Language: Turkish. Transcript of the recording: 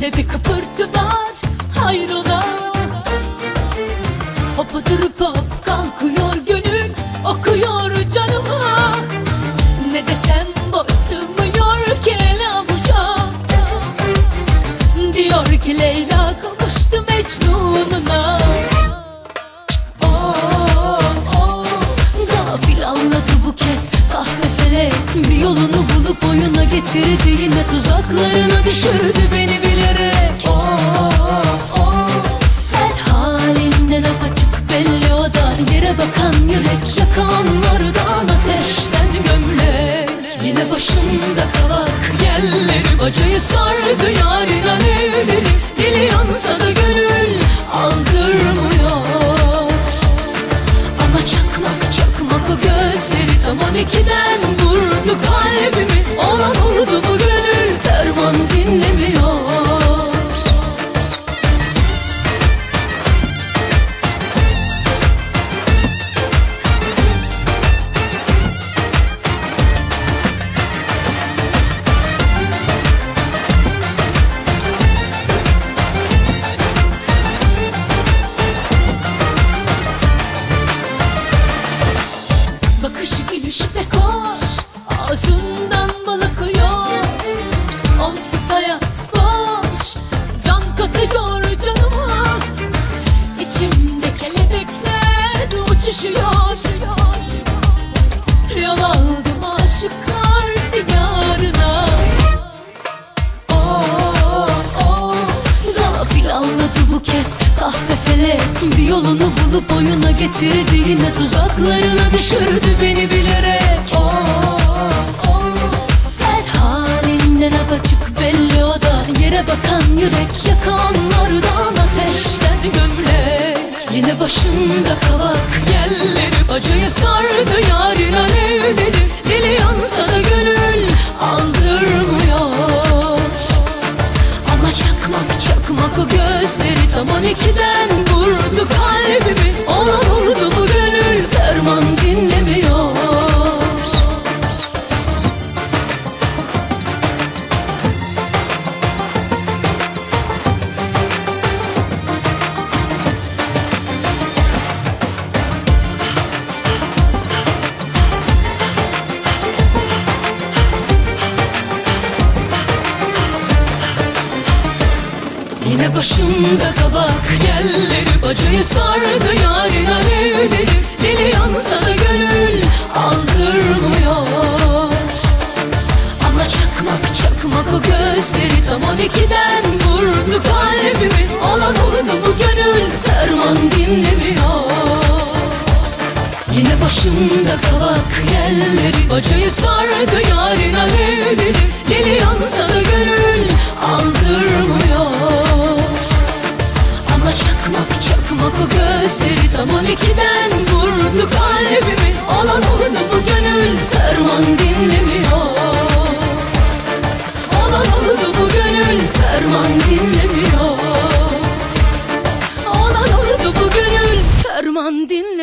içimde bir kıpırtı var, hayrola. Hopadır hop kalkıyor gönül, okuyor canıma. Ne desem boş sığmıyor ki el avuca. Diyor ki Leyla kavuştu Mecnun'una. Gafil anladı bu kez kahve felek, bir yolunu bulup oyuna getirdi, yine tuzaklarına düşürdü beni bilerek. Her halinden apaçık belli o da, yere bakan yürek, yakanlardan ateşten gömlek. Yine başında kavak yelleri, bacayı sardı yarın alevleri. Dili yansa da gönül aldırmıyor. Ama çakmak çakmak o gözleri, tam 12'den vurdu kalbimi. Olan oldu bu gönül, ferman dinlemiyor. Bakışı gülüşü pek hoş, ağzından bal akıyor. Onsuz hayat boş, can katıyor canıma. İçimde kelebekler uçuşuyor. Yol aldım aşıklar diyarına. Gafil anladı bu kez kahve felek, bir yolunu bulup oyuna getirdi, yine tuzaklarına düşürdü beni bilerek. Her halinden apaçık belli o da, yere bakan yürek, yakanlardan ateşten gömlek. Yine başında kavak yelleri, bacayı sardı yarın alevleri. Dili yansa da gönül aldırmıyor. Ama çakmak çakmak o gözleri, tam 12'den vurdu kalbimi. Olan oldu bu gönül, ferman dinlemiyor. Yine başımda kabak yelleri, bacayı sardı yarın alevleri. Dili yansa da gönül aldırmıyor. Ama çakmak çakmak o gözleri, tam 12'den vurdu kalbimi. Olan oldu bu gönül, ferman dinlemiyor. Yine başımda kavak yelleri, bacayı sardı yarın alevleri. Dili yansa da gönül aldırmıyor. Ama çakmak çakmak o gözleri, tam 12'den vurdu kalbimi. Olan oldu bu gönül, ferman dinlemiyor. Olan oldu bu gönül, ferman dinlemiyor. Olan oldu bu gönül, ferman dinlemiyor.